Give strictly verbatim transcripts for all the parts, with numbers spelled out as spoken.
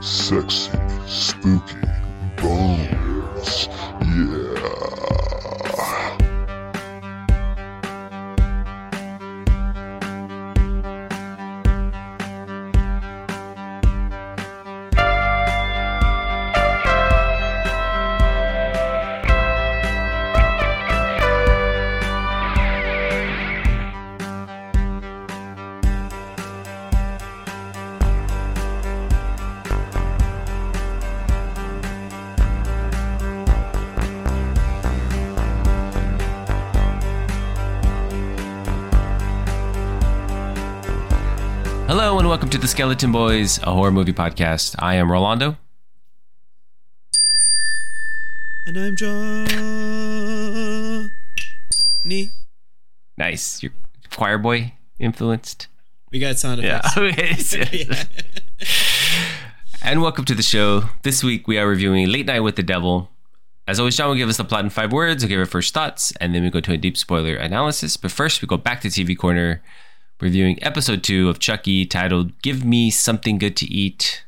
sexy, spooky bones. Yeah. Hello and welcome to the Skeleton Boys, a horror movie podcast. I am Rolando. And I'm Johnny. Nice. You're choir boy influenced. We got sound effects. Yeah. Yeah. And welcome to the show. This week we are reviewing Late Night with the Devil. As always, John will give us the plot in five words. We'll give our first thoughts, and then we go to a deep spoiler analysis. But first, we go back to T V Corner, reviewing episode two of Chucky, titled Give Me Something Good to Eat.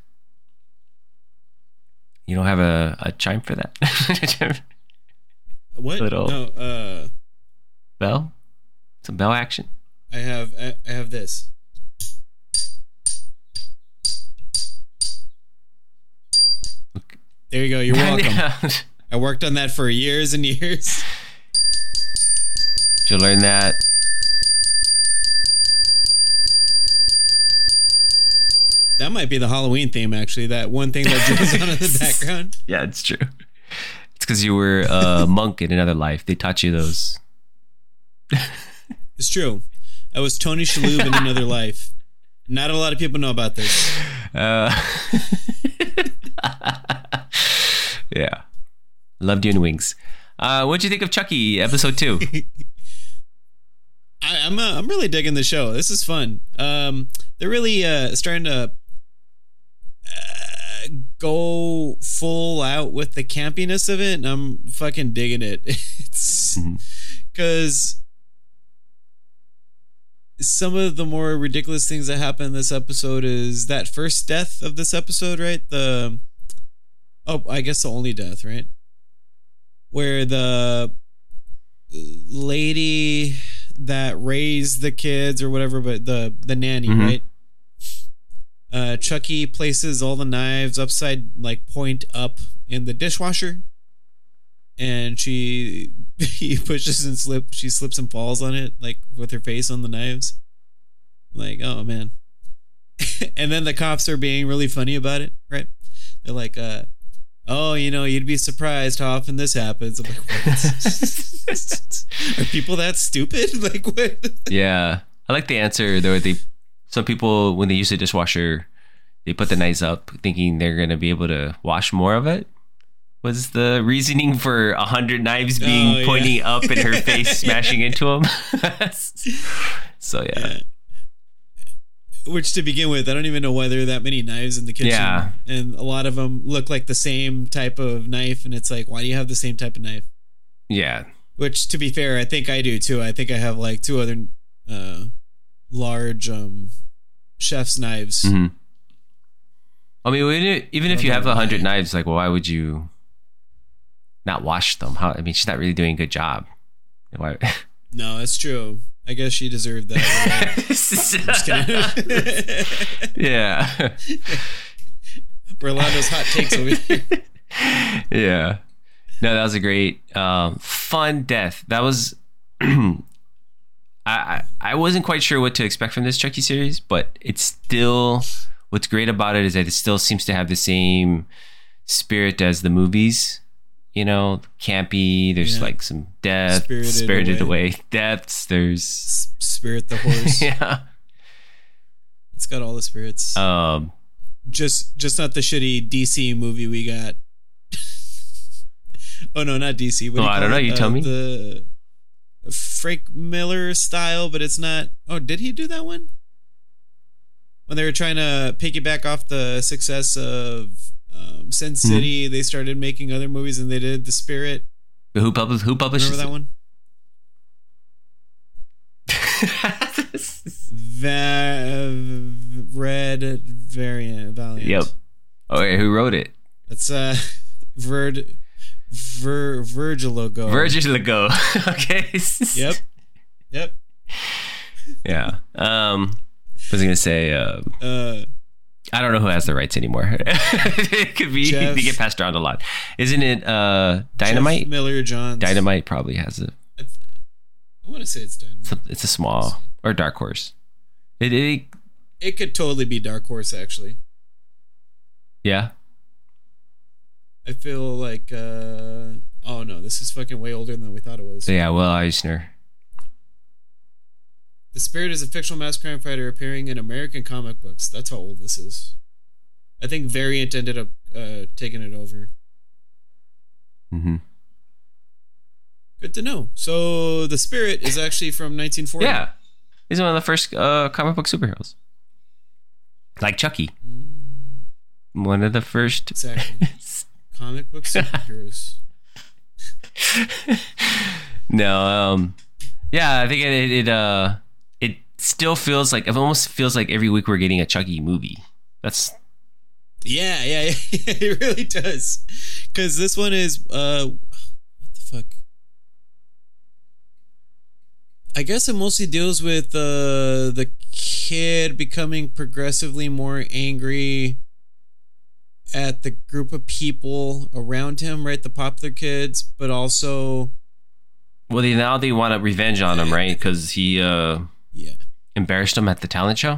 You don't have a, a chime for that? What? Little no, uh... bell? Some bell action? I have, I, I have this. Okay. There you go, you're welcome. I worked on that for years and years. You'll learn that. That might be the Halloween theme, actually. That one thing that goes on in the background. Yeah, it's true. It's because you were a monk in another life. They taught you those. It's true. I was Tony Shalhoub in another life. Not a lot of people know about this. Uh, yeah. Loved you in Wings. Uh, what'd you think of Chucky, episode two? I, I'm uh, I'm really digging the show. This is fun. Um, they're really uh, starting to uh, go full out with the campiness of it, and I'm fucking digging it. It's because mm-hmm. some of the more ridiculous things that happen in this episode is that first death of this episode, right? The oh, I guess the only death, right? Where the lady that raised the kids or whatever, but the the nanny, mm-hmm. right? Uh, Chucky places all the knives upside, like point up in the dishwasher, and she he pushes and slips. She slips and falls on it, like with her face on the knives. Like, oh man! And then the cops are being really funny about it, right? They're like, uh, "Oh, you know, you'd be surprised how often this happens." I'm like, what? Are people that stupid? Like, what? Yeah. I like the answer, though. They, some people, when they use the dishwasher, they put the knives up thinking they're going to be able to wash more of it. Was the reasoning for a hundred knives being oh, pointing yeah. up in her face, smashing into them? So, yeah. yeah. Which, to begin with, I don't even know why there are that many knives in the kitchen. Yeah. And a lot of them look like the same type of knife. And it's like, why do you have the same type of knife? Yeah. Which, to be fair, I think I do too. I think I have like two other uh, large um, chef's knives. Mm-hmm. I mean, even if you have a hundred knives, like, well, why would you not wash them? How? I mean, she's not really doing a good job. Why? No, that's true. I guess she deserved that. Right? Just kidding. Yeah. Orlando's hot takes over here. Yeah. No, that was a great, um, fun death. That was, I, I I wasn't quite sure what to expect from this Chucky series, but it's still, what's great about it is that it still seems to have the same spirit as the movies. You know, campy. There's yeah. like some death, spirited, spirited away. away deaths. There's S- Spirit the horse. Yeah, it's got all the spirits. Um, just just not the shitty D C movie we got. Oh no, not D C. What oh, do I don't know. It? You uh, tell me. The Frank Miller style, but it's not. Oh, did he do that one? When they were trying to piggyback off the success of um, Sin City, mm-hmm. they started making other movies, and they did The Spirit. Who published? Who published? Remember that one? Va- Red Variant Valiant. Yep. Oh, wait, who wrote it? That's uh, Verd, Ver, Virgil Legault. Virgil Legault. Okay. Yep. Yep. Yeah. Um, what was I gonna say? Uh, Uh, I don't know who has the rights anymore. It could be Jeff- they get passed around a lot. Isn't it uh, Dynamite? Jeff Miller Johns. Dynamite probably has it. I, th- I want to say it's Dynamite. It's a, it's a small or Dark Horse. It, it It could totally be Dark Horse, actually. yeah. I feel like, uh, oh no, this is fucking way older than we thought it was. So yeah. Will Eisner. The Spirit is a fictional mass crime fighter appearing in American comic books. That's how old this is. I think Variant ended up uh, taking it over. Mm-hmm. Good to know. So the Spirit is actually from nineteen forty. Yeah, he's one of the first uh, comic book superheroes, like Chucky. One of the first. Exactly. Comic book superheroes. No, um, yeah, I think it, it, it uh, it still feels like it almost feels like every week we're getting a Chucky movie. That's Yeah, yeah, yeah. It really does. Because this one is, uh, what the fuck? I guess it mostly deals with uh, the kid becoming progressively more angry at the group of people around him, right? The popular kids, but also, well, they, now they want to revenge on him, right? Because he uh, yeah. embarrassed him at the talent show.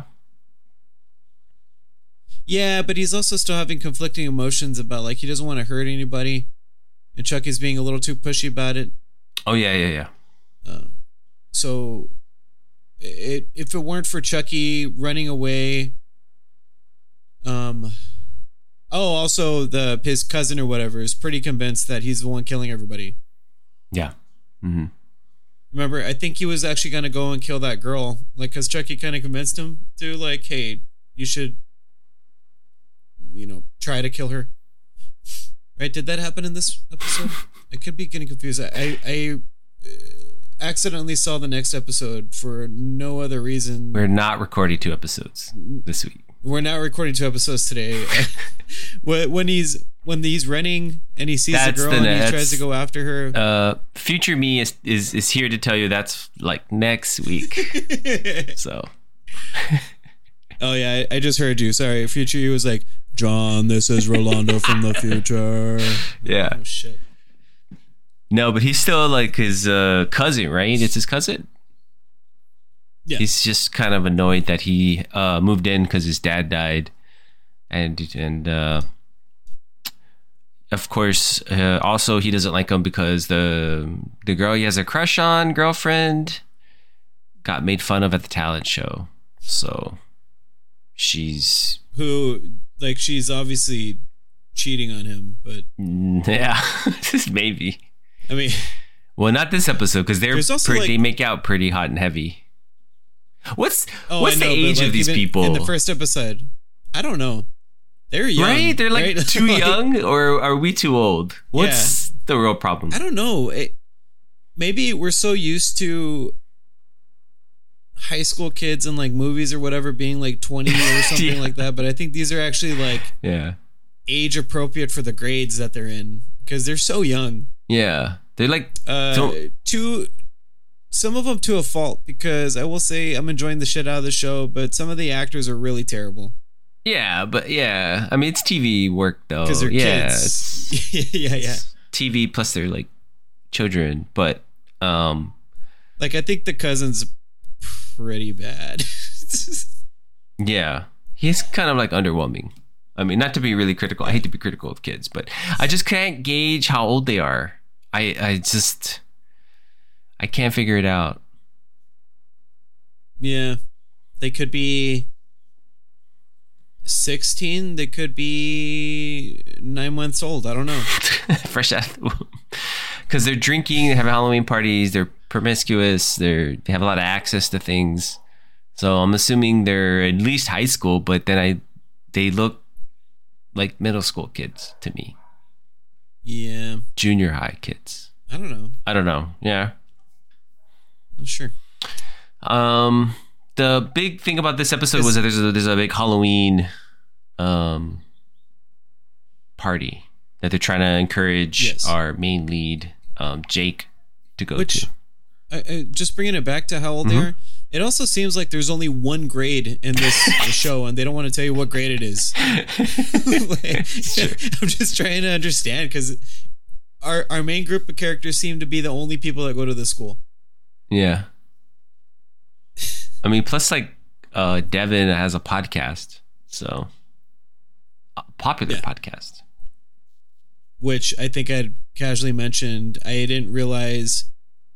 Yeah, but he's also still having conflicting emotions about, like, he doesn't want to hurt anybody. And Chucky's being a little too pushy about it. Oh yeah, yeah, yeah. Uh, so, it, if it weren't for Chucky running away, um, oh, also the his cousin or whatever is pretty convinced that he's the one killing everybody. Yeah. Mm-hmm. Remember, I think he was actually gonna go and kill that girl, like, cause Chucky kind of convinced him to, like, hey, you should, you know, try to kill her. Right? Did that happen in this episode? I could be getting confused. I I uh, accidentally saw the next episode for no other reason. We're not recording two episodes this week. We're not recording two episodes today. when when he's when he's running and he sees That's the girl the- and he that's- tries to go after her. Uh, future me is, is is here to tell you that's like next week. So Oh yeah, I, I just heard you. Sorry, future you was like, John, this is Rolando from the future. yeah. Oh shit. No, but he's still like his uh, cousin, right? It's his cousin. Yeah. He's just kind of annoyed that he uh, moved in because his dad died, and and uh, of course, uh, also he doesn't like him because the the girl he has a crush on, girlfriend, got made fun of at the talent show. So she's Who, like, she's obviously cheating on him, but yeah, maybe. I mean, Well, not this episode because they're There's also, pretty, like- they make out pretty hot and heavy. What's oh, what's I the know, but, age like, of these even people? in the first episode? I don't know. They're young, right? They're like right? too Like, young, or are we too old? What's the real problem? I don't know. It, maybe we're so used to high school kids in like movies or whatever being like twenty or something Yeah. like that. But I think these are actually like Yeah, age appropriate for the grades that they're in because they're so young. yeah. They're like Uh, Don't- to some of them to a fault because I will say I'm enjoying the shit out of the show, but some of the actors are really terrible yeah, but yeah. I mean, it's T V work though. because they're yeah, kids. it's, yeah, yeah. it's T V plus they're like children, but um, Like I think the cousin's pretty bad. yeah, he's kind of like underwhelming. I mean, not to be really critical. I hate to be critical of kids, but I just can't gauge how old they are. I I just I can't figure it out. Yeah. They could be sixteen. They could be nine months old. I don't know. Fresh out of the womb. Because they're drinking, they have Halloween parties, they're promiscuous, they're, they have a lot of access to things. So I'm assuming they're at least high school, but then I they look like middle school kids to me. Yeah. Junior high kids. I don't know. I don't know. Yeah. Not sure. Um, the big thing about this episode was that there's a, there's a big Halloween um party that they're trying to encourage Yes. our main lead, um, Jake, to go Which, to. I, I, just bringing it back to how old Mm-hmm. they are, it also seems like there's only one grade in this show, and they don't want to tell you what grade it is. Like, I'm just trying to understand because our our main group of characters seem to be the only people that go to the school. Yeah. I mean, plus like uh, Devin has a podcast, so a popular Yeah. podcast. Which I think I'd casually mentioned. I didn't realize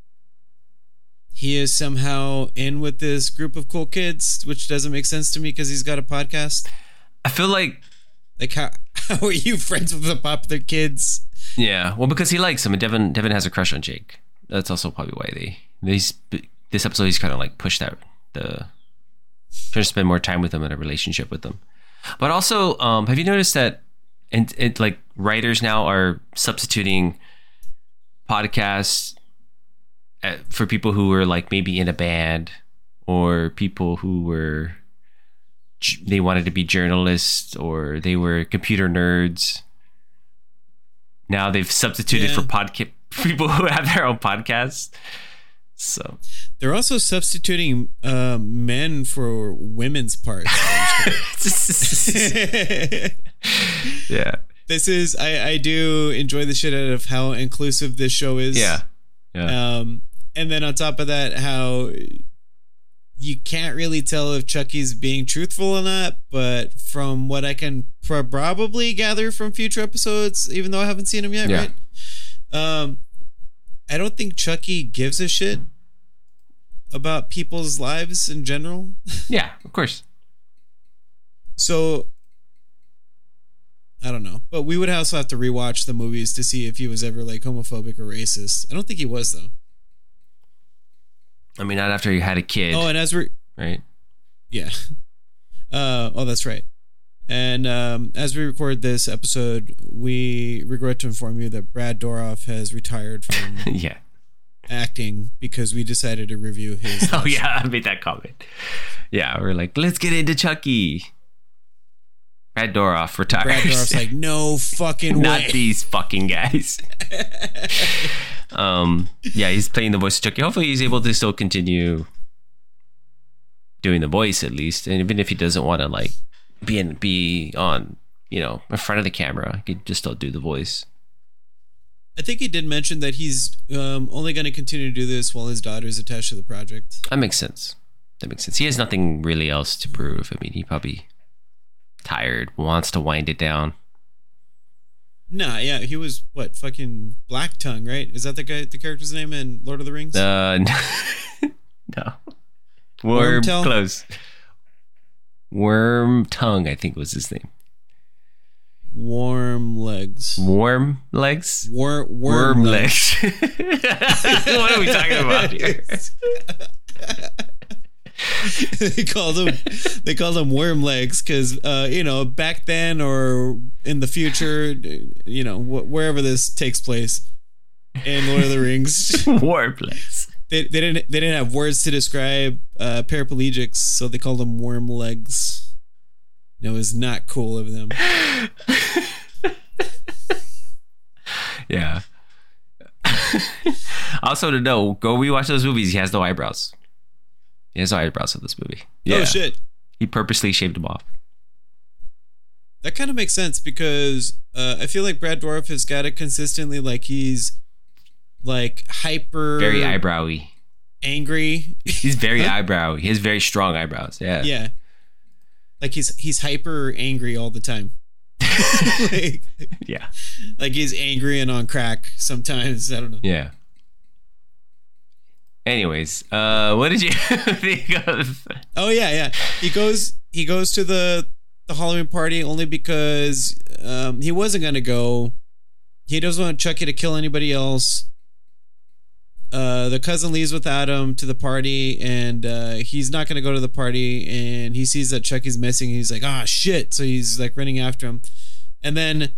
he is somehow in with this group of cool kids, which doesn't make sense to me because he's got a podcast. I feel like, Like, how, how are you friends with the popular kids? yeah, well, because he likes him, and Devin Devin has a crush on Jake. That's also probably why they these this episode he's kind of like pushed that the trying to spend more time with them in a relationship with them. But also, um, have you noticed that and it like writers now are substituting podcasts at, for people who were like maybe in a band or people who were they wanted to be journalists or they were computer nerds. Now they've substituted Yeah. for podcast people who have their own podcasts. So They're also substituting uh, men for women's parts. yeah, This is I, I do enjoy the shit out of how inclusive this show is. yeah, yeah. Um, and then on top of that, how you can't really tell if Chucky's being truthful or not. But from what I can pro- probably gather from future episodes, even though I haven't seen them yet, Yeah. right? Um, I don't think Chucky gives a shit about people's lives in general. Yeah, of course. So I don't know, but we would also have to rewatch the movies to see if he was ever like homophobic or racist. I don't think he was though. I mean, not after you had a kid, Oh, and as we're right? yeah, uh, oh, that's right. And um, as we record this episode, we regret to inform you that Brad Dourif has retired from Yeah. acting because we decided to review his. Oh yeah, I made that comment. Yeah, we're like, let's get into Chucky. Brad Dourif retires. Brad Dourif's like, no fucking Not way. these fucking guys. um, yeah, he's playing the voice of Chucky. Hopefully, he's able to still continue doing the voice at least, and even if he doesn't want to like be in, be on, you know, in front of the camera, he could just still do the voice. I think he did mention that he's um, only going to continue to do this while his daughter is attached to the project. That makes sense. That makes sense. He has nothing really else to prove. I mean, he probably tired, wants to wind it down. Nah, yeah, he was what fucking Black Tongue, right? Is that the guy, the character's name in Lord of the Rings? Uh, no. Worm Wormtail? close. Worm tongue, I think was his name. Warm legs. Warm legs. Wor- worm, Worm legs. legs. What are we talking about here? they called them they called them worm legs because uh, you know, back then or in the future, you know, wh- wherever this takes place in Lord of the Rings, Warm legs. they, they didn't they didn't have words to describe uh, paraplegics, so they called them worm legs. It was not cool of them. Yeah. Also to know, go rewatch those movies. He has no eyebrows. He has no eyebrows in this movie. Yeah. Oh shit. He purposely shaved them off. That kind of makes sense because uh, I feel like Brad Dourif has got it consistently. Like he's like hyper, Very eyebrowy. angry. He's very Huh? eyebrowy. He has very strong eyebrows. Yeah. Yeah, like he's he's hyper angry all the time. like, Yeah. like he's angry and on crack sometimes. I don't know. Yeah. Anyways, uh, what did you think of? Oh yeah, yeah. He goes he goes to the the Halloween party only because um, he wasn't gonna go. He doesn't want Chucky to kill anybody else. Uh, the cousin leaves without him to the party, and uh, he's not gonna go to the party. And he sees that Chucky's missing. He's like, "Ah, shit!" So he's like running after him, and then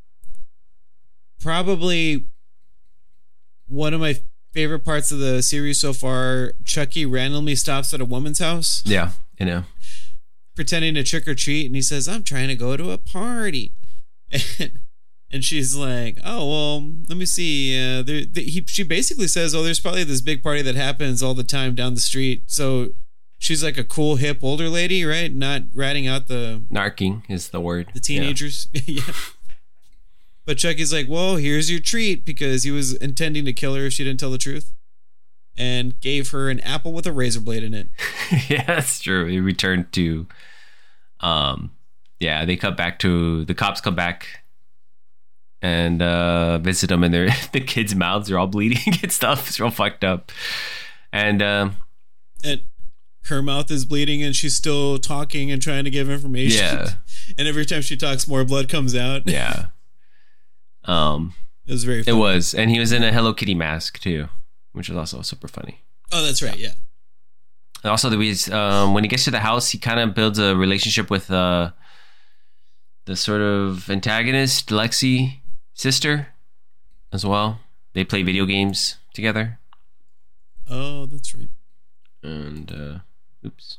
probably one of my favorite parts of the series so far, Chucky randomly stops at a woman's house Yeah, you know. pretending to trick or treat, and he says, "I'm trying to go to a party." And And she's like, "Oh well, let me see." Uh, there, the, he, she basically says, "Oh, there's probably this big party that happens all the time down the street." So she's like a cool, hip, older lady, right? Not ratting out the Narking is the word. the teenagers. Yeah. yeah. But Chucky's like, "Well, here's your treat," because he was intending to kill her if she didn't tell the truth, and gave her an apple with a razor blade in it. Yeah, that's true. He returned to, um, yeah, they cut back to the cops come back and uh, visit them, and their the kids' mouths are all bleeding and stuff. It's real fucked up, and um, and her mouth is bleeding, and she's still talking and trying to give information. Yeah, and every time she talks, more blood comes out. Yeah, um, it was very. It funny. was, and he was in a Hello Kitty mask too, which was also super funny. Oh, that's right. Yeah. And also, the ways um, when he gets to the house, he kind of builds a relationship with uh, the sort of antagonist, Lexi sister, as well. They play video games together. Oh, that's right. And uh, oops.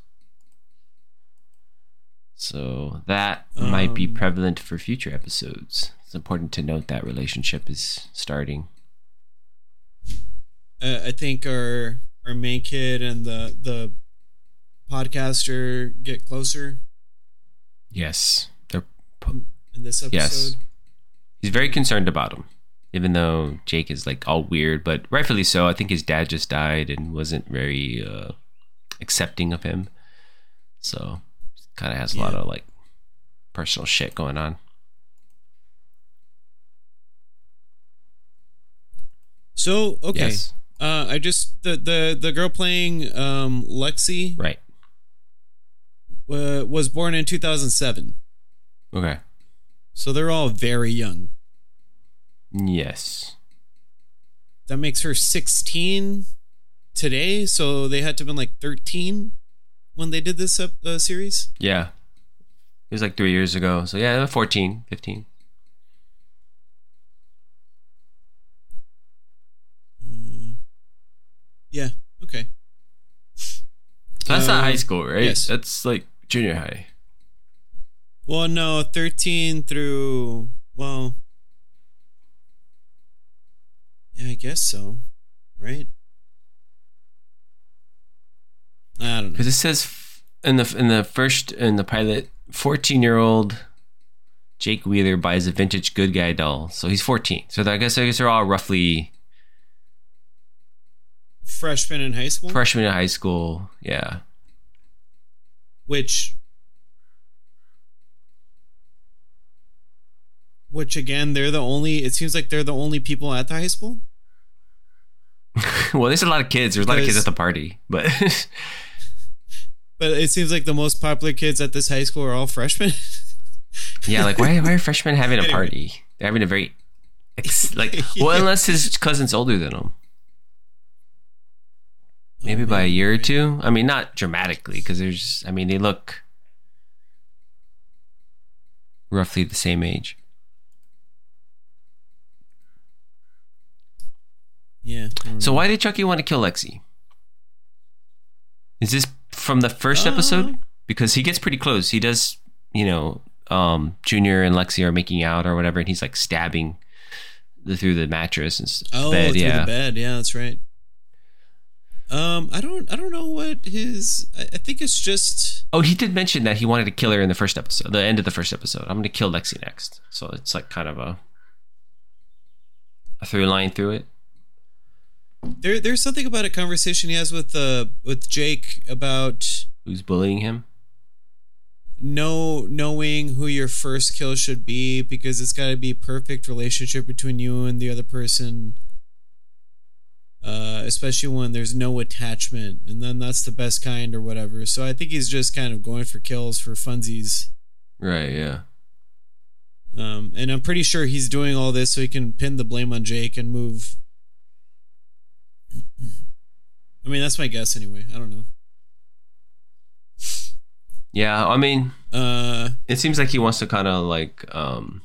So that um, might be prevalent for future episodes. It's important to note that relationship is starting. Uh, I think our our main kid and the the podcaster get closer. Yes, they're in this episode. Yes, he's very concerned about him, even though Jake is like all weird, but rightfully so. I think his dad just died and wasn't very uh, accepting of him, so kind of has a yeah. lot of like personal shit going on. So okay. Yes. Uh, I just the the the girl playing um, Lexi, right, uh, was born in two thousand seven. Okay, so they're all very young. Yes, that makes her sixteen today. So they had to have been like thirteen when they did this uh, series. Yeah, it was like three years ago. So yeah, fourteen, fifteen. Yeah. Okay. So that's uh, not high school, right? Yes. That's like junior high. Well, no, thirteen through well, yeah, I guess so, right? I don't know because it says in the in the first in the pilot, fourteen-year-old Jake Wheeler buys a vintage good guy doll, so he's fourteen. So I guess I guess they're all roughly. Freshman in high school? Freshman in high school, yeah. Which, which again, they're the only, it seems like they're the only people at the high school? Well, there's a lot of kids. There's a lot of kids at the party, but... but it seems like the most popular kids at this high school are all freshmen? Yeah, like, why, why are freshmen having a anyway. party? They're having a very, like, yeah. Well, unless his cousin's older than him. Maybe oh, by a year or two. I mean, not dramatically, because there's, I mean, they look roughly the same age. Yeah. So why did Chucky want to kill Lexi? Is this from the first uh, episode? Because he gets pretty close. He does, you know, um, Junior and Lexi are making out or whatever, and he's like stabbing the, through the mattress and oh, bed. through yeah. the bed. Yeah, that's right. Um, I don't, I don't know what his. I, I think it's just. Oh, he did mention that he wanted to kill her in the first episode, the end of the first episode. I'm going to kill Lexi next, so it's like kind of a a through line through it. There, there's something about a conversation he has with uh with Jake about who's bullying him. No, knowing who your first kill should be because it's got to be perfect relationship between you and the other person. Uh, especially when there's no attachment, and then that's the best kind or whatever. So I think he's just kind of going for kills for funsies. Right, yeah. Um, and I'm pretty sure he's doing all this so he can pin the blame on Jake and move. I mean, that's my guess anyway. I don't know. Yeah, I mean, uh, it seems like he wants to kind of like um,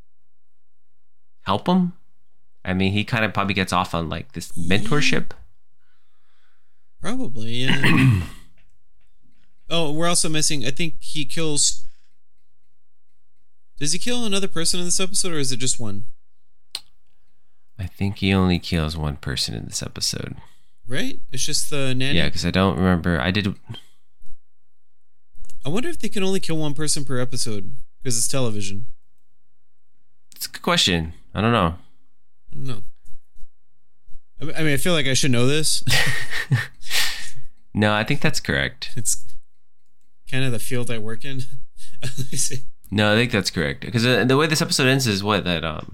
help him. I mean, he kind of probably gets off on like this mentorship. Probably, yeah. Oh, we're also missing. I think he kills Does he kill another person in this episode, or is it just one? I think he only kills one person in this episode. Right? It's just the nanny? Yeah, because I don't remember. I did... I wonder if they can only kill one person per episode, because it's television. It's a good question. I don't know. I don't know. I mean, I feel like I should know this. No, I think that's correct. It's kind of the field I work in. Let me see. No, I think that's correct. Because uh, the way this episode ends is what? That um,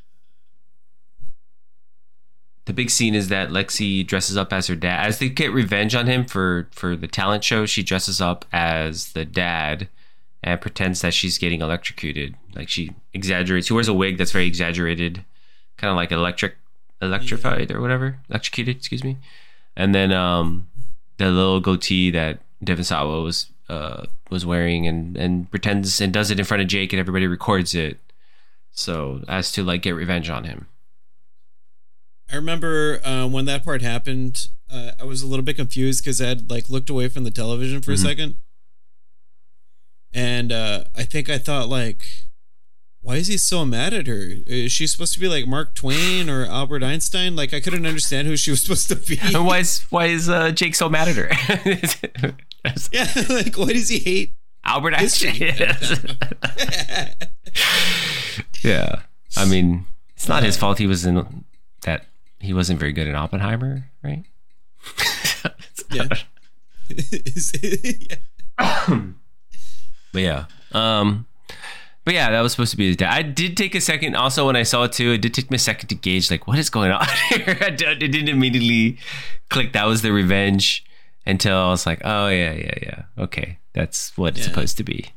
the big scene is that Lexi dresses up as her dad. As they get revenge on him for, for the talent show, she dresses up as the dad and pretends that she's getting electrocuted. Like she exaggerates. She wears a wig that's very exaggerated, kind of like electric, electrified or whatever. Electrocuted, excuse me. And then um, the little goatee that Devon Sawa was uh, was wearing and, and pretends and does it in front of Jake and everybody records it. So as to like get revenge on him. I remember uh, when that part happened, uh, I was a little bit confused because I had like looked away from the television for mm-hmm. a second. And uh, I think I thought like, why is he so mad at her? Is she supposed to be like Mark Twain or Albert Einstein? Like I couldn't understand who she was supposed to be. And why is why is uh, Jake so mad at her? Yeah, like why does he hate Albert Einstein? Yeah, I mean it's not uh, his fault. He was in that. He wasn't very good at Oppenheimer, right? Yeah. Yeah. But yeah, um, but yeah, that was supposed to be his dad. I did take a second, also when I saw it too. It did take me a second to gauge, like, what is going on here? It didn't immediately click that was the revenge until I was like, oh yeah, yeah, yeah, okay, that's what it's yeah. supposed to be.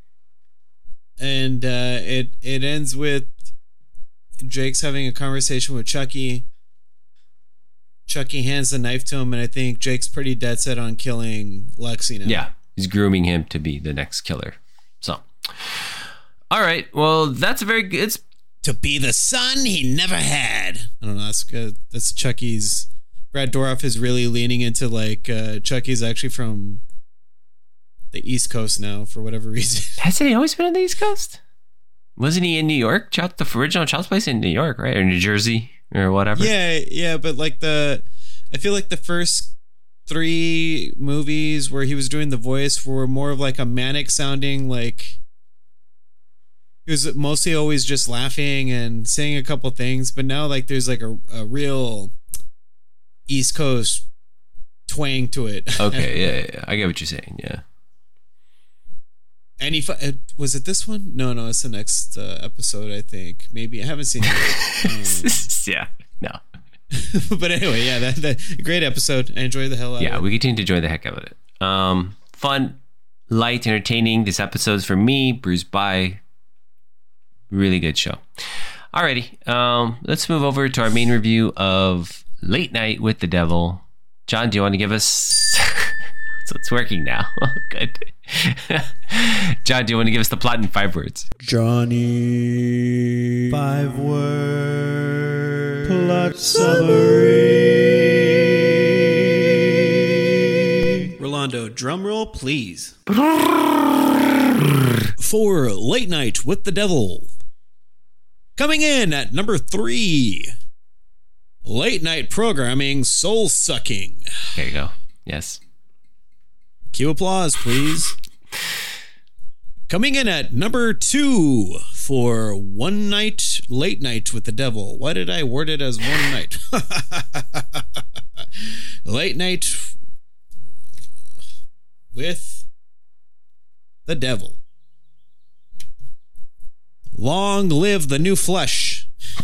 And uh, it it ends with Jake's having a conversation with Chucky. Chucky hands the knife to him, and I think Jake's pretty dead set on killing Lexi now. Yeah. He's grooming him to be the next killer. So, all right. Well, that's a very good. It's to be the son he never had. I don't know. That's good. That's Chucky's. Brad Dourif is really leaning into like uh, Chucky's actually from the East Coast now for whatever reason. Hasn't he always been on the East Coast? Wasn't he in New York? Child, the original Child's Place in New York, right? Or New Jersey or whatever. Yeah, yeah. But like the, I feel like the first three movies where he was doing the voice were more of like a manic sounding, like he was mostly always just laughing and saying a couple things, but now like there's like a, a real East Coast twang to it. Okay, yeah, yeah, I get what you're saying. Yeah. And he was it this one? No, no, it's the next uh, episode. I think maybe I haven't seen it. Um, yeah, no. But anyway, yeah, that, that great episode. I enjoyed the hell out yeah, of it. Yeah, we continue to enjoy the heck out of it. Um, fun, light, entertaining. This episode's for me, bruised by. Really good show. Alrighty, um, let's move over to our main review of Late Night with the Devil. John, do you want to give us? So it's working now. Good. John, do you want to give us the plot in five words? Johnny, five word plot summary. Rolando, drum roll, please. For Late Night with the Devil. Coming in at number three. Late night programming, soul sucking. There you go. Yes. Cue applause, please. Coming in at number two for One Night Late Night with the Devil. Why did I word it as one night? Late Night with the Devil. Long live the new flesh.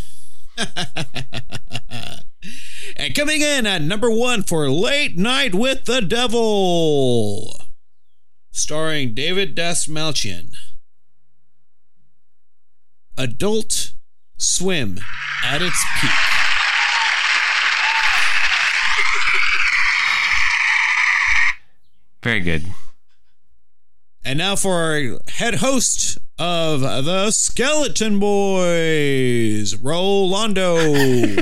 And coming in at number one for Late Night with the Devil, starring David Dastmalchian. Adult Swim at its peak. Very good. And now for our head host of the Skeleton Boys, Rolando.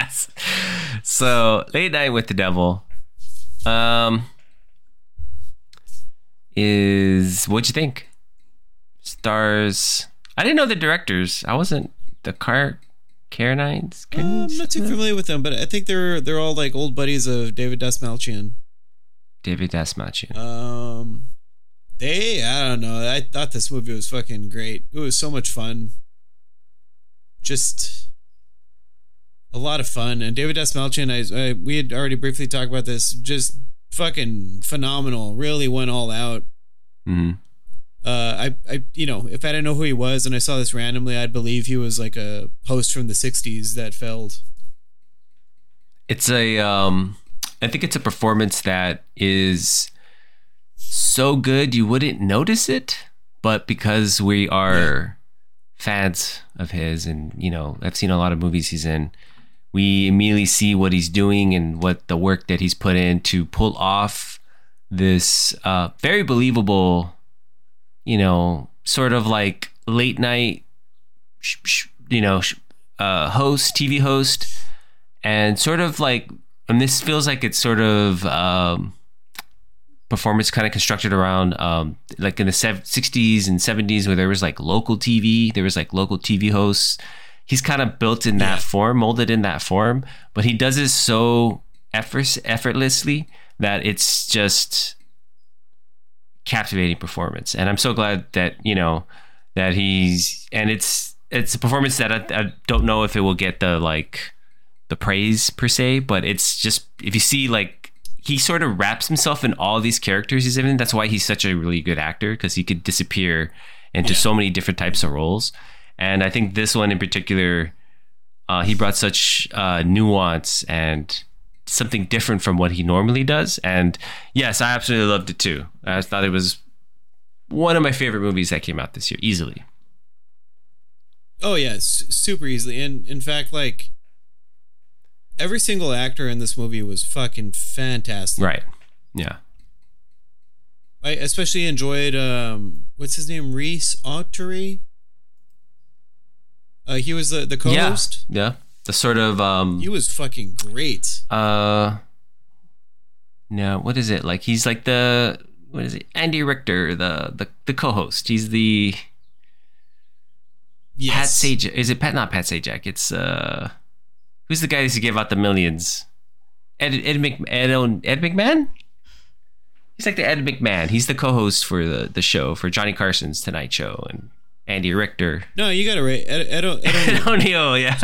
So, Late Night with the Devil um, is, what'd you think? Stars I didn't know the directors. I wasn't the car Karenines. Uh, I'm not too familiar with them, but I think they're they're all like old buddies of David Dastmalchian. David Dastmalchian. Um, they I don't know. I thought this movie was fucking great. It was so much fun. Just a lot of fun. And David Dastmalchian, I, I we had already briefly talked about this. Just fucking phenomenal. Really went all out. Mm-hmm. Uh, I, I, you know, if I didn't know who he was and I saw this randomly, I'd believe he was like a host from the sixties that failed. It's a, um, I think it's a performance that is so good you wouldn't notice it, but because we are yeah. fans of his, and you know, I've seen a lot of movies he's in, we immediately see what he's doing and what the work that he's put in to pull off this uh, very believable, you know, sort of like late night, you know, uh, host, T V host, and sort of like, and this feels like it's sort of um, performance kind of constructed around um, like in the sixties and seventies where there was like local T V, there was like local T V hosts. He's kind of built in that yeah. form, molded in that form, but he does it so effort- effortlessly that it's just captivating performance. And I'm so glad that, you know, that he's, and it's it's a performance that I, I don't know if it will get the like the praise per se, but it's just, if you see like he sort of wraps himself in all these characters he's in. That's why he's such a really good actor, because he could disappear into yeah. so many different types of roles. And I think this one in particular, uh, he brought such uh, nuance and something different from what he normally does. And yes, I absolutely loved it too. I thought it was one of my favorite movies that came out this year, easily. Oh yeah, s- super easily. And in fact, like every single actor in this movie was fucking fantastic. Right. Yeah. I especially enjoyed um what's his name? Reese Autry. Uh, he was the, the co-host. Yeah. yeah. The sort of um he was fucking great. Uh no, what is it? Like he's like the what is it? Andy Richter, the the, the co-host. He's the yes. Pat Sajak. Is it Pat not Pat Sajak? It's uh who's the guy who gave out the millions? Ed Ed Mc, Ed, Ed McMahon? He's like the Ed McMahon. He's the co-host for the, the show for Johnny Carson's Tonight Show, and Andy Richter. No, you got it right. Ed, Ed, Ed, Ed, Ed O'Neill, yeah.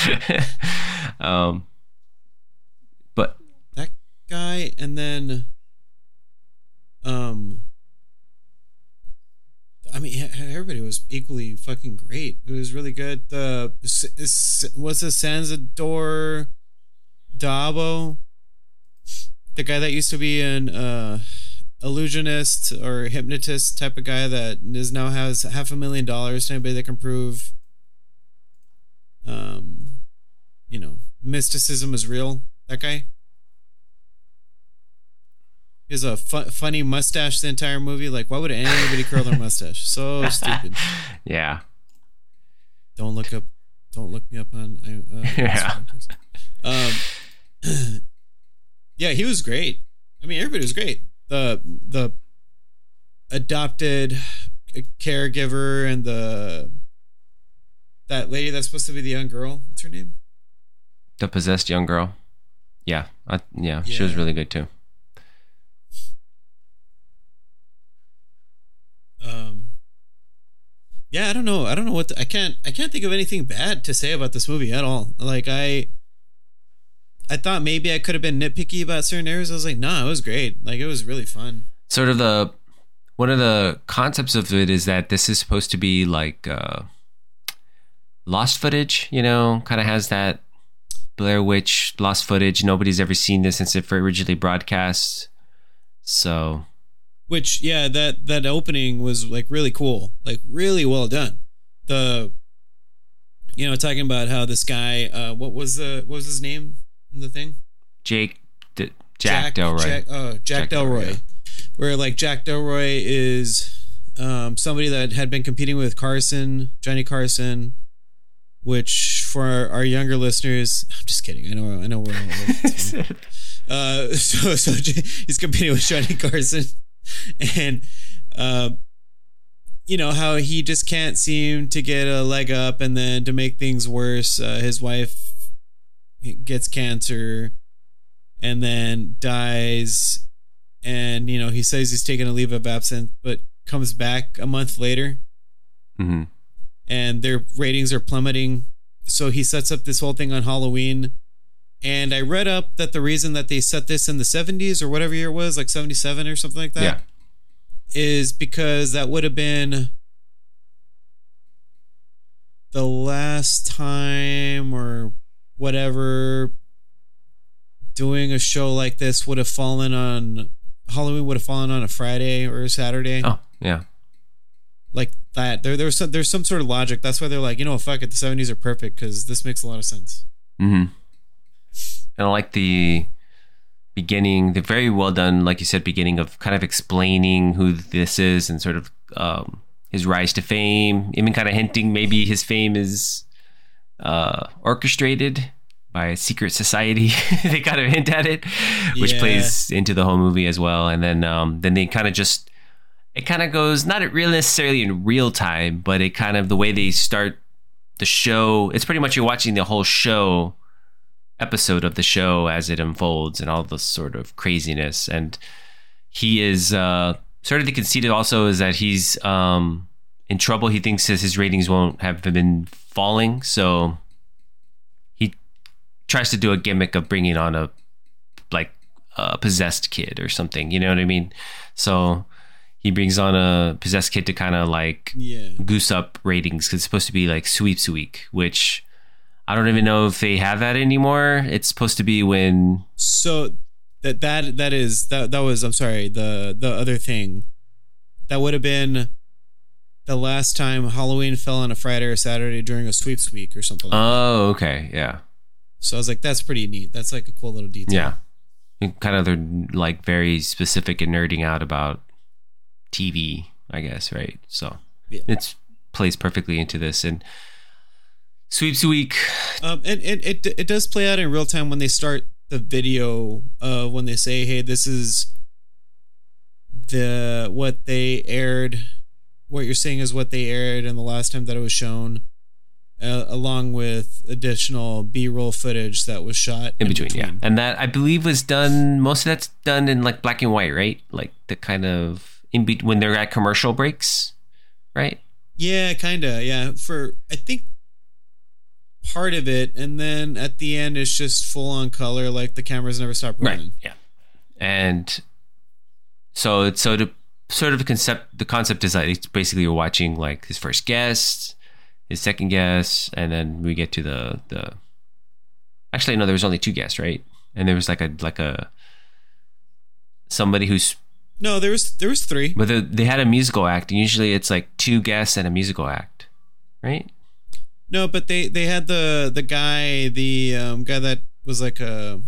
um, but that guy, and then, um, I mean, everybody was equally fucking great. It was really good. The what's the Sansador Dabo, the guy that used to be an uh. illusionist or hypnotist type of guy that is now has half a million dollars to anybody that can prove um you know mysticism is real. That guy, he has a fu- funny mustache the entire movie. Like, why would anybody curl their mustache? So stupid. Yeah. Don't look up don't look me up on uh, yeah um yeah he was great. I mean, everybody was great. The the adopted caregiver and the that lady that's supposed to be the young girl. What's her name? The possessed young girl. Yeah, I, yeah, yeah, she was really good too. Um, yeah, I don't know. I don't know what the, I can't. I can't think of anything bad to say about this movie at all. Like I. I thought maybe I could have been nitpicky about certain areas. I was like, no, nah, it was great. Like, it was really fun. Sort of the, one of the concepts of it is that this is supposed to be like uh, lost footage, you know, kind of has that Blair Witch lost footage. Nobody's ever seen this since it originally broadcast. So. Which, yeah, that, that opening was like really cool. Like really well done. The, you know, talking about how this guy, uh, what was the, what was his name? The thing, Jake, D- Jack Jack Delroy. Jack, oh, Jack, Jack Delroy. Delroy. Where like Jack Delroy is um, somebody that had been competing with Carson, Johnny Carson, which for our, our younger listeners, I'm just kidding. I know, I know we're all old. uh, so, so he's competing with Johnny Carson, and uh, you know, how he just can't seem to get a leg up, and then to make things worse, uh, his wife gets cancer and then dies, and you know, he says he's taking a leave of absence but comes back a month later. Mm-hmm. And their ratings are plummeting, so he sets up this whole thing on Halloween. And I read up that the reason that they set this in the seventies or whatever year it was, like seventy-seven or something like that, yeah. is because that would have been the last time or whatever doing a show like this would have fallen on Halloween would have fallen on a Friday or a Saturday. Oh, yeah. Like that. There, there's some, there's some sort of logic. That's why they're like, you know, fuck it, the seventies are perfect because this makes a lot of sense. Mm-hmm. And I like the beginning, the very well done, like you said, beginning of kind of explaining who this is and sort of um, his rise to fame, even kind of hinting maybe his fame is uh, orchestrated by a secret society. They kind of hint at it, which Yeah. plays into the whole movie as well. And then um, then they kind of just, it kind of goes, not real necessarily in real time, but it kind of, the way they start the show, it's pretty much you're watching the whole show episode of the show as it unfolds and all this sort of craziness. And he is uh sort of the conceit also is that he's um in trouble. He thinks that his ratings won't have been falling, so he tries to do a gimmick of bringing on a like a possessed kid or something, you know what I mean? So he brings on a possessed kid to kind of like Yeah. goose up ratings, because it's supposed to be like sweeps week, which I don't even know if they have that anymore. It's supposed to be when... So that that that is that that was I'm sorry, the the other thing. That would have been the last time Halloween fell on a Friday or Saturday during a sweeps week or something like that. Oh, okay. Yeah. So I was like, that's pretty neat. That's like a cool little detail. Yeah. And kind of they're like very specific and nerding out about T V, I guess, right? So Yeah. it's plays perfectly into this. And sweeps week. Um, and, and it it does play out in real time when they start the video. Uh, when they say, "Hey, this is the what they aired. What you're seeing is what they aired, and the last time that it was shown, uh, along with additional B-roll footage that was shot In between, yeah. And that, I believe, was done, most of that's done in like black and white, right? Like the kind of, in be- when they're at commercial breaks, right? Yeah, kinda. Yeah, for I think part of it, and then at the end it's just full on color, like the cameras never stop running. Right. Yeah. And so it's so the sort of the concept the concept is that it's basically you're watching like his first guest, his second guest, and then we get to the the actually no, there was only two guests, right? And there was like a like a somebody who's No, there was there was three. but the, they had a musical act, and usually it's like two guests and a musical act, right? No, but they they had the the guy the um, guy that was like a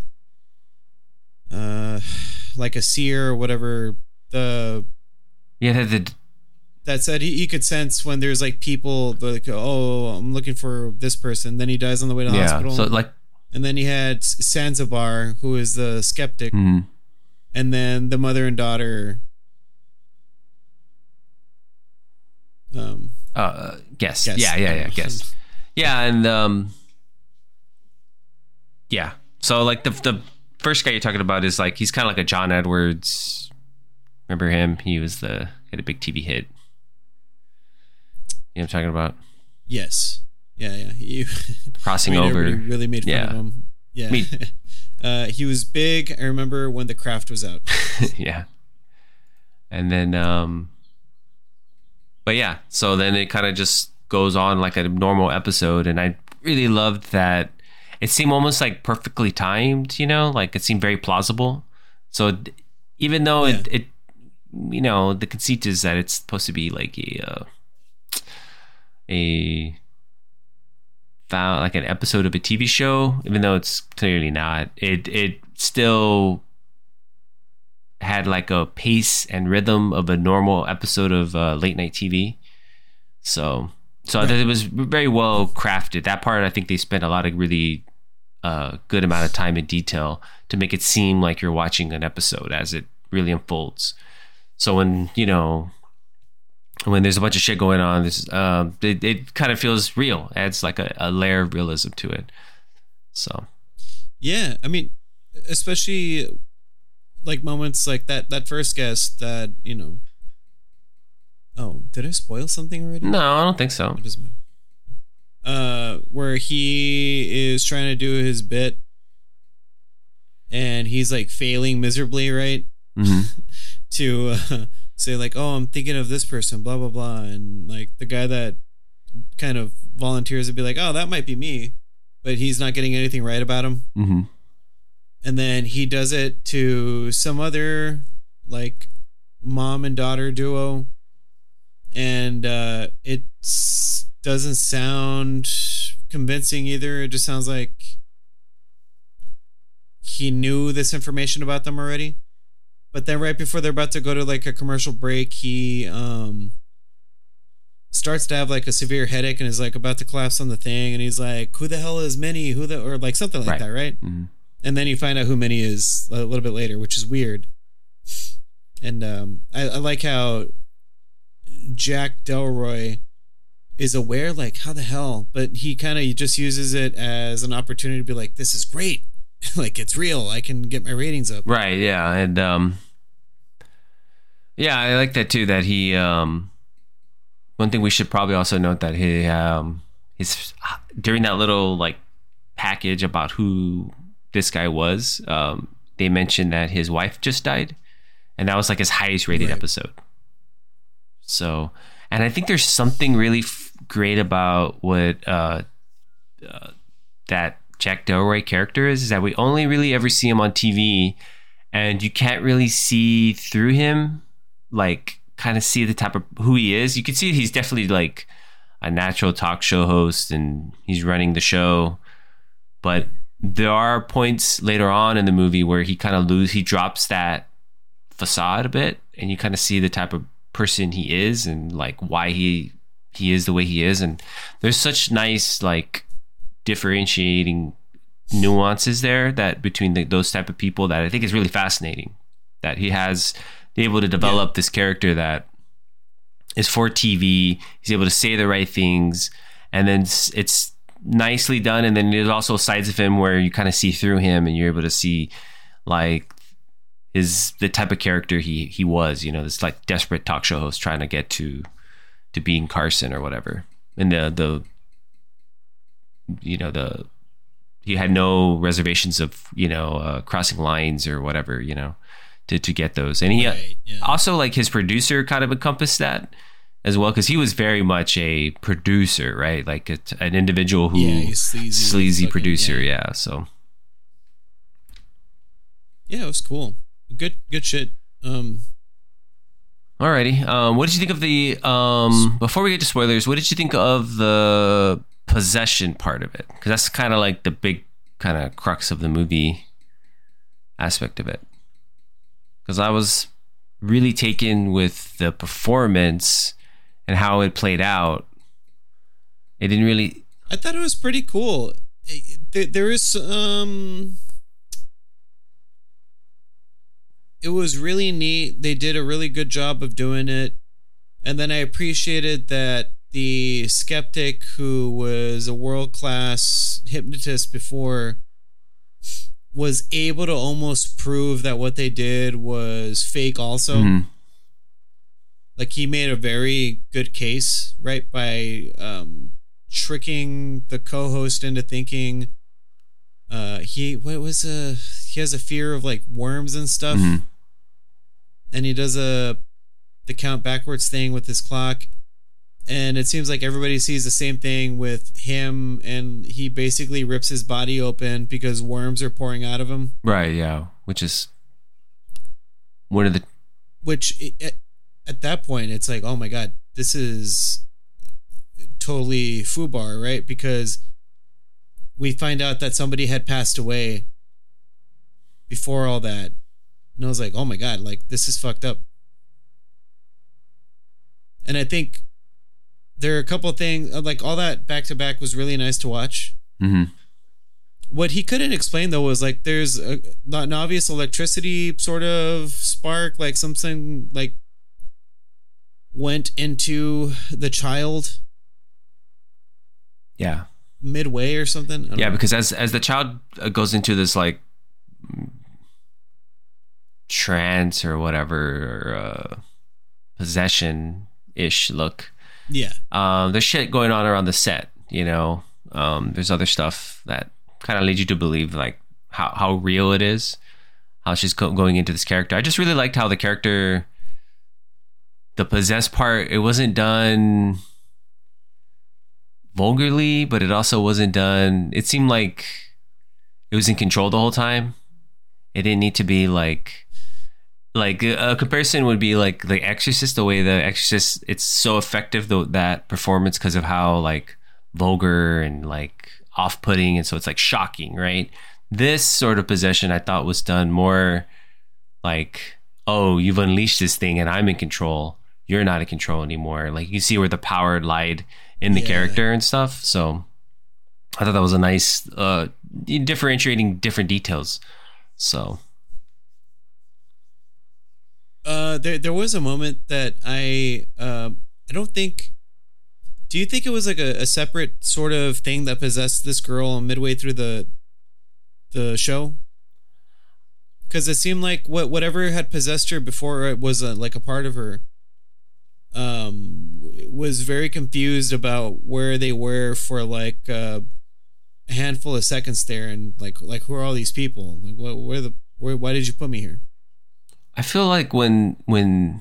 uh like a seer or whatever, the Yeah, the, that said he, he could sense when there's like people like, oh, I'm looking for this person, then he dies on the way to the yeah. hospital. So like, And then he had Zanzibar, who is the skeptic, mm, and then the mother and daughter. Um, uh, guess. Guess. Yeah, yeah, yeah. Guess. Yeah, and um, yeah. So like the the first guy you're talking about is like he's kind of like a John Edwards. Remember him? He was the had a big T V hit. You know what I'm talking about? yes. Yeah, yeah. He, Crossing I mean, over. everybody really made fun Yeah. of him. Yeah. Me- uh, he was big. I remember when The Craft was out. Yeah. And then um but yeah, so then it kind of just goes on like a normal episode, and I really loved that it seemed almost like perfectly timed, you know, like it seemed very plausible. So d- even though Yeah. it, it you know, the conceit is that it's supposed to be like a uh, a found like an episode of a T V show, even though it's clearly not. It it still had like a pace and rhythm of a normal episode of uh, late night T V. So so I thought it was very well crafted. That part, I think they spent a lot of really uh, good amount of time and detail to make it seem like you're watching an episode as it really unfolds. So when, you know, when there's a bunch of shit going on, this um, it, it kind of feels real. Adds like a, a layer of realism to it. So, yeah, I mean, especially like moments like that. That first guest that you know. Oh, did I spoil something already? No, I don't think so. It doesn't matter. Uh, where he is trying to do his bit, and he's like failing miserably, right? Mm-hmm. to uh, say like, "Oh, I'm thinking of this person," blah blah blah, and like the guy that kind of volunteers to be like, "Oh, that might be me," but he's not getting anything right about him. Mm-hmm. And then he does it to some other like mom and daughter duo. And uh, it doesn't sound convincing either. It just sounds like he knew this information about them already. But then right before they're about to go to like a commercial break, he um, starts to have like a severe headache and is like about to collapse on the thing. And he's like, "Who the hell is Minnie? Who the," or like something like right. that, right? Mm-hmm. And then you find out who Minnie is a little bit later, which is weird. And um, I, I like how Jack Delroy is aware, like, how the hell, but he kind of just uses it as an opportunity to be like, this is great. Like, it's real. I can get my ratings up. Right. Yeah. And, um, yeah, I like that too, that he, um, one thing we should probably also note that he, um, his, during that little like package about who this guy was, um, they mentioned that his wife just died, and that was like his highest rated right. episode. So, and I think there's something really f- great about what uh, uh, that Jack Delroy character is, is that we only really ever see him on T V, and you can't really see through him, like kind of see the type of who he is. You can see he's definitely like a natural talk show host, and he's running the show. But there are points later on in the movie where he kind of lose, he drops that facade a bit, and you kind of see the type of person he is and like why he he is the way he is. And there's such nice like differentiating nuances there that between the, those type of people that I think is really fascinating, that he has able to develop yeah. this character that is for T V. He's able to say the right things, and then it's, it's nicely done. And then there's also sides of him where you kind of see through him, and you're able to see like is the type of character he he was, you know, this like desperate talk show host trying to get to to being Carson or whatever. And the the you know the he had no reservations of, you know, uh, crossing lines or whatever, you know, to to get those. And he right, yeah. also, like, his producer kind of encompassed that as well, because he was very much a producer, right? Like a, an individual who yeah, sleazy, sleazy fucking, producer, yeah. yeah. So yeah, it was cool. Good, good shit. Um, Alrighty. Um, what did you think of the? Um, before we get to spoilers, what did you think of the possession part of it? Because that's kind of like the big kind of crux of the movie aspect of it. Because I was really taken with the performance and how it played out. It didn't really. I thought it was pretty cool. There, there is um. It was really neat. They did a really good job of doing it. And then I appreciated that the skeptic, who was a world-class hypnotist before, was able to almost prove that what they did was fake also. Mm-hmm. Like, he made a very good case, right? By um, tricking the co-host into thinking uh, he, what was a, he has a fear of like worms and stuff. Mm-hmm. And he does a the count backwards thing with his clock, and it seems like everybody sees the same thing with him, and he basically rips his body open because worms are pouring out of him. Right, yeah. Which is one of the which it, at that point it's like, oh my god, this is totally foobar, right? Because we find out that somebody had passed away before all that. And I was like, oh my god, like, this is fucked up. And I think there are a couple of things, like, all that back to back was really nice to watch. Mm-hmm. What he couldn't explain, though, was like there's a, an obvious electricity sort of spark, like something like went into the child Yeah. midway or something. I don't Yeah, know. because as as the child uh, goes into this like trance or whatever, or uh, possession ish look, Yeah. um, there's shit going on around the set. You know, um, there's other stuff that kind of leads you to believe like how how real it is, how she's go- going into this character. I just really liked how the character, the possessed part, it wasn't done vulgarly, but it also wasn't done. It seemed like it was in control the whole time. It didn't need to be like, like a comparison would be like The Exorcist. The way The Exorcist, it's so effective though, that performance, because of how like vulgar and like off-putting, and so it's like shocking, right? This sort of possession I thought was done more like, oh, you've unleashed this thing and I'm in control. You're not in control anymore. Like you see where the power lied in the Yeah. character and stuff. So I thought that was a nice uh differentiating different details. So Uh, there there was a moment that I uh, I don't think. Do you think it was like a, a separate sort of thing that possessed this girl midway through the the show? Because it seemed like what whatever had possessed her before it was a, like a part of her. Um, was very confused about where they were for like uh, a handful of seconds there, and like like who are all these people? Like what where the where why did you put me here? I feel like when when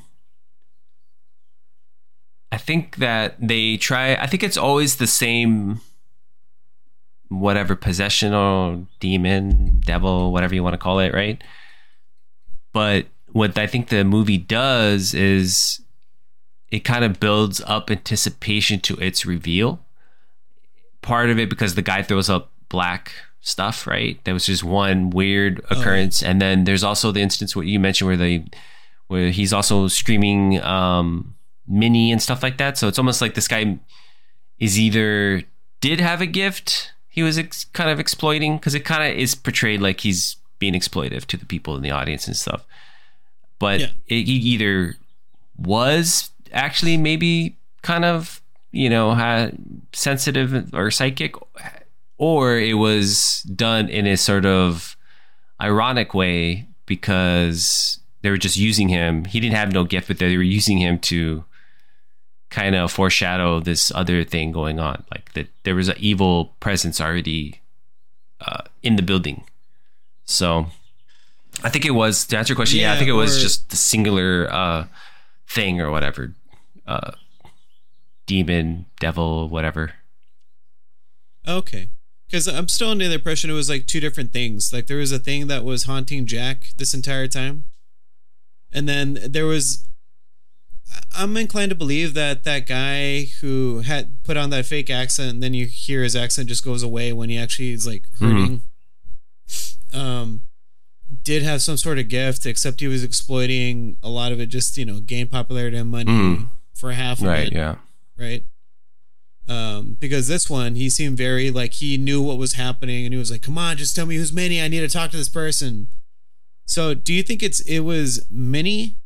I think that they try, I think it's always the same, whatever, possession or demon, devil, whatever you want to call it, right? But what I think the movie does is it kind of builds up anticipation to its reveal. Part of it because the guy throws up black stuff, right? There was just one weird occurrence. Oh. And then there's also the instance what you mentioned where they where he's also screaming um Minnie and stuff like that. So it's almost like this guy is either did have a gift he was ex- kind of exploiting, because it kind of is portrayed like he's being exploitive to the people in the audience and stuff. But Yeah. it, he either was actually maybe kind of, you know, had sensitive or psychic, or it was done in a sort of ironic way because they were just using him. He didn't have no gift, but they were using him to kind of foreshadow this other thing going on. Like that there was an evil presence already uh, in the building. So I think it was, to answer your question, yeah, Yeah, I think it was or- just the singular uh, thing or whatever. Uh, demon, devil, whatever. Okay. Because I'm still under the impression it was like two different things. Like there was a thing that was haunting Jack this entire time. And then there was, I'm inclined to believe that that guy who had put on that fake accent, and then you hear his accent just goes away when he actually is like hurting, mm-hmm. um, did have some sort of gift, except he was exploiting a lot of it just, you know, gain popularity and money mm. for half of right, it. Yeah. Right. Um, because this one, he seemed very like he knew what was happening, and he was like, "Come on, just tell me who's Minnie. I need to talk to this person." So, do you think it's it was Minnie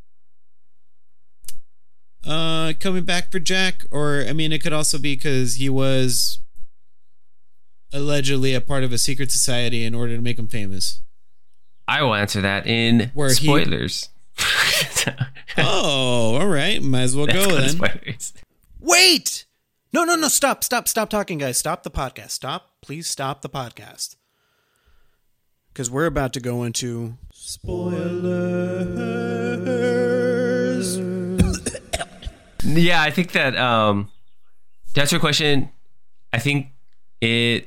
uh, coming back for Jack, or I mean, it could also be because he was allegedly a part of a secret society in order to make him famous? I will answer that in Where he- spoilers. Oh, all right. Might as well Let's go go to then. spoilers. Wait! No, no, no, stop, stop, stop talking, guys. Stop the podcast. Stop. Please stop the podcast. Because we're about to go into spoilers. Yeah, I think that um, to answer your question, I think it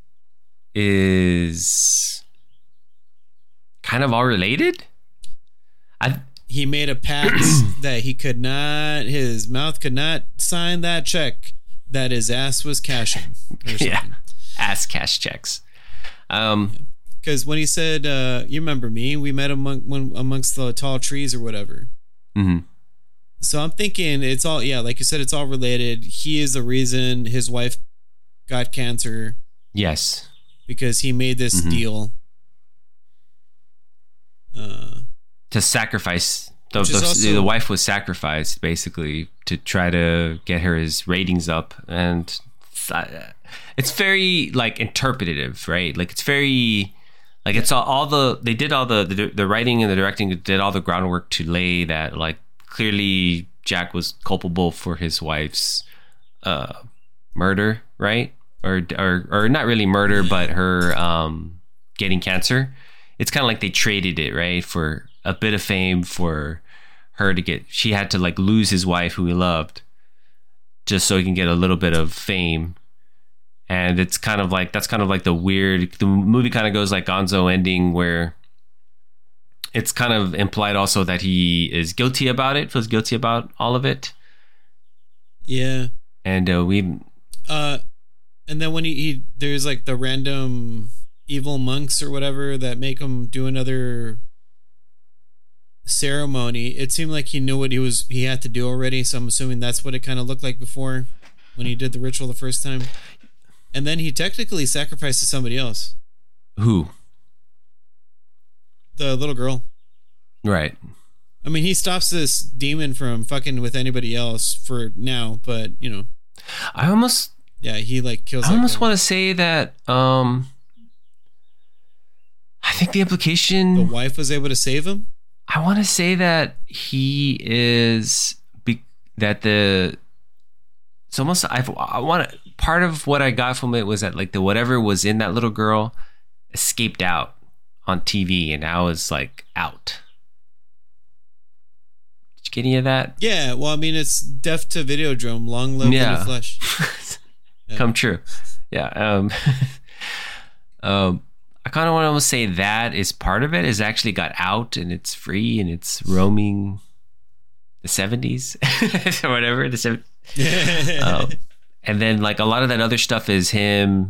is kind of all related. I He made a pact that he could not, his mouth could not sign that check that his ass was cashing. Or something. yeah, ass cash checks. Um, Because when he said, uh, you remember me, we met among, when, amongst the tall trees or whatever. mm-hmm. So I'm thinking it's all, yeah, like you said, it's all related. He is the reason his wife got cancer Yes. because he made this Mhm. deal. Uh, To sacrifice the Which is the, also- the wife was sacrificed basically to try to get her his ratings up, and it's, uh, it's very like interpretative, right? Like it's very like it's all, all the they did all the, the the writing and the directing did all the groundwork to lay that like clearly Jack was culpable for his wife's uh, murder, right? Or or or not really murder, but her um, getting cancer. It's kind of like they traded it, right, for a bit of fame for her to get. She had to like lose his wife, who he loved, just so he can get a little bit of fame. And it's kind of like that's kind of like the weird. The movie kind of goes like Gonzo ending, where it's kind of implied also that he is guilty about it, feels guilty about all of it. Yeah. And uh, we, Uh, and then when he, he there's like the random evil monks or whatever that make him do another ceremony. It seemed like he knew what he was he had to do already. So I'm assuming that's what it kind of looked like before when he did the ritual the first time. And then he technically sacrificed to somebody else, who, the little girl. right? I mean, he stops this demon from fucking with anybody else for now, but you know, I almost, yeah, he like kills. I that almost girl. want to say that. Um, I think the implication. The wife was able to save him. I want to say that he is be, that the it's almost I've, I want to, part of what I got from it was that like the whatever was in that little girl escaped out on T V and now is like out. Did you get any of that? Yeah, well, I mean, it's death to Videodrome, long live Yeah. the flesh. Yeah. Come true. Yeah. Um, um, I kind of want to almost say that is part of it. Is actually got out and it's free and it's roaming the seventies or whatever the seventies. um, and then like a lot of that other stuff is him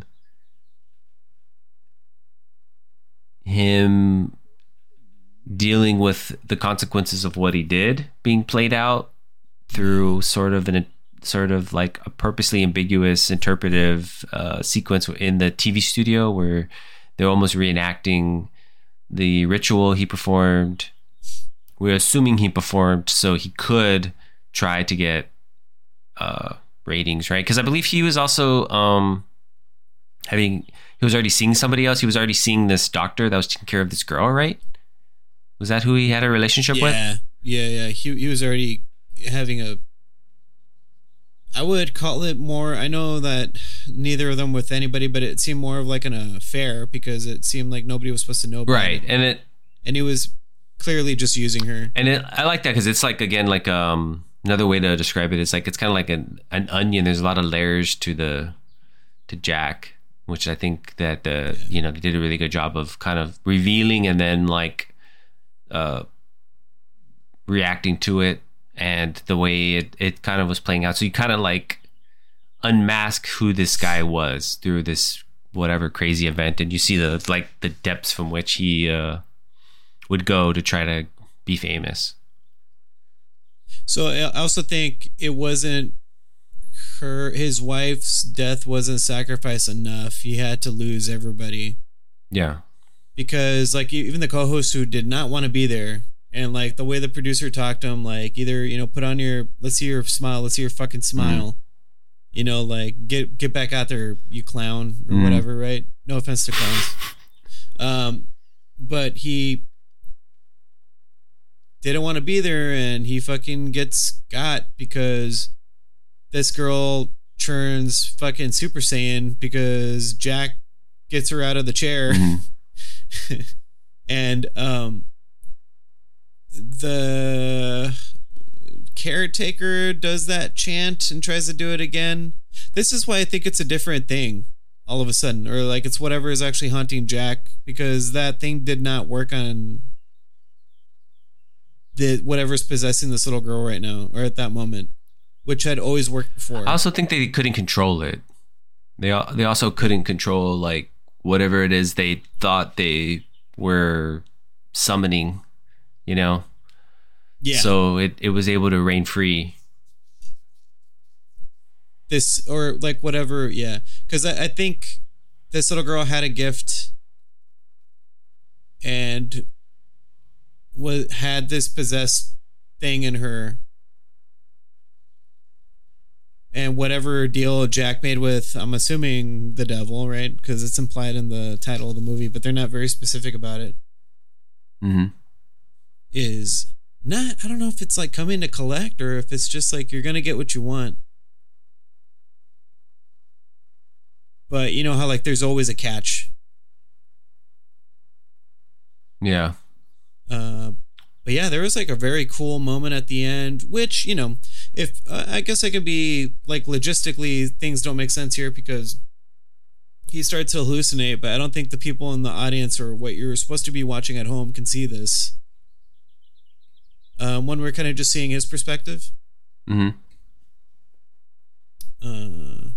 him dealing with the consequences of what he did being played out through sort of an sort of like a purposely ambiguous interpretive uh, sequence in the T V studio where they're almost reenacting the ritual he performed. We're assuming he performed so he could try to get uh ratings, right? Because I believe he was also um having he was already seeing somebody else. He was already seeing this doctor that was taking care of this girl, right? Was that who he had a relationship with? Yeah, yeah, yeah. He he was already having a. I would call it more. I know that neither of them with anybody, but it seemed more of like an affair because it seemed like nobody was supposed to know about Right, it. and it And he was clearly just using her. and it I like that because it's like again like um another way to describe it is like it's kind of like an an onion. There's a lot of layers to the to Jack, which I think that the you know they did a really good job of kind of revealing and then like uh reacting to it and the way it, it kind of was playing out. So you kind of like unmask who this guy was through this whatever crazy event, and you see the like the depths from which he uh would go to try to be famous. So I also think it wasn't her. His wife's death wasn't sacrifice enough. He had to lose everybody. Yeah. Because like even the co-host who did not want to be there, and like the way the producer talked to him, like either you know put on your let's see your smile, let's see your fucking smile, mm. you know, like get get back out there, you clown or mm. whatever, right? No offense to clowns, um, but he didn't want to be there, and he fucking gets got because this girl turns fucking Super Saiyan because Jack gets her out of the chair. Mm. And um the caretaker does that chant and tries to do it again. This is why I think it's a different thing all of a sudden, or like it's whatever is actually haunting Jack, because that thing did not work on the whatever's possessing this little girl right now or at that moment, which had always worked before. I also think they couldn't control it. They they also couldn't control like whatever it is they thought they were summoning, you know? Yeah. So it, it was able to reign free. This, or like whatever, yeah. Because I, I think this little girl had a gift and was had this possessed thing in her. And whatever deal Jack made with, I'm assuming the devil, right? Because it's implied in the title of the movie, but they're not very specific about it. Mm-hmm. Is not, I don't know if it's like coming to collect or if it's just like you're going to get what you want. But you know how like there's always a catch. Yeah. Uh, but yeah, there was like a very cool moment at the end, which, you know, if uh, I guess I could be like logistically things don't make sense here because he starts to hallucinate, but I don't think the people in the audience or what you're supposed to be watching at home can see this. Um, when we're kind of just seeing his perspective. Mm-hmm. Uh,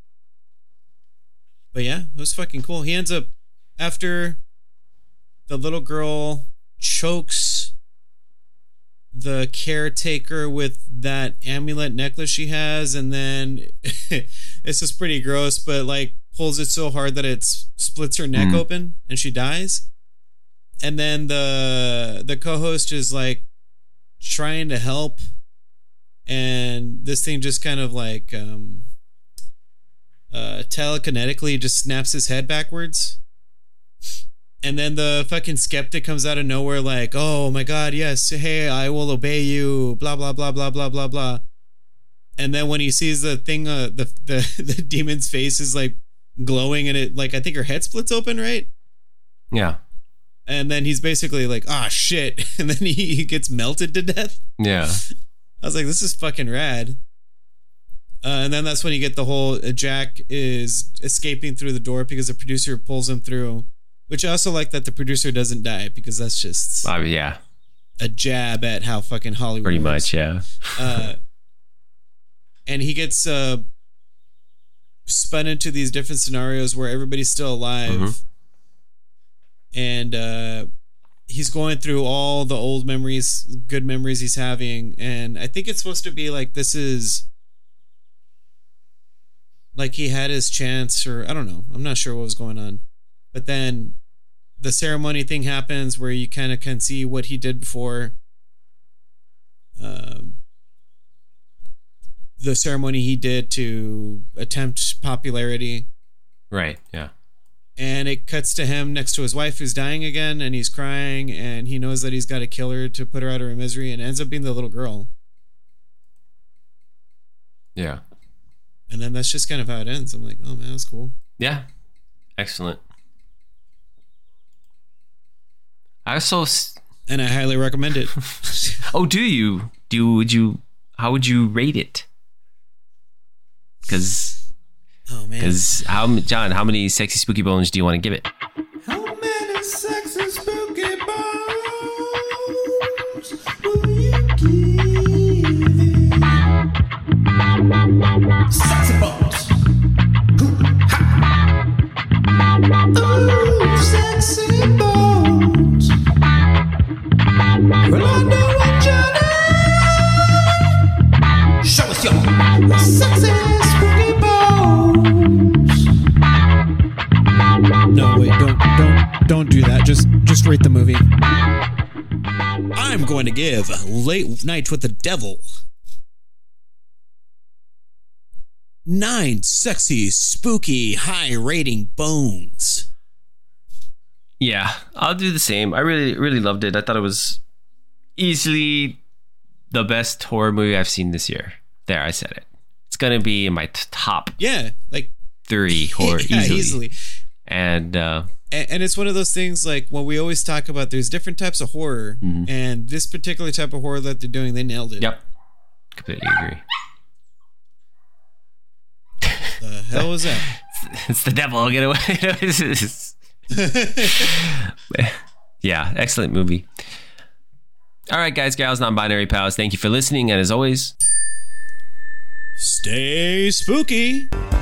but yeah, it was fucking cool. He ends up, after the little girl chokes the caretaker with that amulet necklace she has, and then this is pretty gross, but like pulls it so hard that it splits her neck mm. open and she dies. And then the the co-host is like trying to help, and this thing just kind of like um uh telekinetically just snaps his head backwards. And then the fucking skeptic comes out of nowhere like, oh my god, yes, hey, I will obey you, blah blah blah blah blah blah blah. And then when he sees the thing, uh, the the the demon's face is like glowing, and it like I think her head splits open, right? Yeah. And then he's basically like, ah, oh, shit, and then he, he gets melted to death. Yeah. I was like, this is fucking rad. Uh, and then that's when you get the whole uh, Jack is escaping through the door because the producer pulls him through. Which I also like that the producer doesn't die because that's just uh, yeah a jab at how fucking Hollywood pretty works. much, yeah. uh, and he gets uh, spun into these different scenarios where everybody's still alive. Mm-hmm. And uh, he's going through all the old memories, good memories he's having. And I think it's supposed to be like this is like he had his chance, or I don't know. I'm not sure what was going on. But then the ceremony thing happens where you kind of can see what he did before. Um, the ceremony he did to attempt popularity. Right, yeah. And it cuts to him next to his wife who's dying again, and he's crying, and he knows that he's got to kill her to put her out of her misery, and it ends up being the little girl. Yeah. And then that's just kind of how it ends. I'm like, oh man, that's cool. Yeah. Excellent. I also, and I highly recommend it. Oh, do you? Do would you? How would you rate it? Because, oh man, because how John? How many sexy spooky bones do you want to give it? How many sexy spooky bones will you give it? Sexy bones. Ooh, sexy bones. Well, I know what you need. Show us your sexy spooky bones. No, wait, don't, don't, don't do that. Just, just rate the movie. I'm going to give Late Night with the Devil nine sexy, spooky, high-rating bones. Yeah, I'll do the same. I really, really loved it. I thought it was easily the best horror movie I've seen this year. There, I said it. It's gonna be in my t- top Yeah, like three horror yeah, easily. easily. And uh, And, and it's one of those things like what we always talk about. There's different types of horror, mm-hmm. and this particular type of horror that they're doing, they nailed it. Yep, completely agree. The hell was that? It's the devil. Get away. Yeah, excellent movie. All right, guys, gals, non-binary pals, thank you for listening. And as always, stay spooky.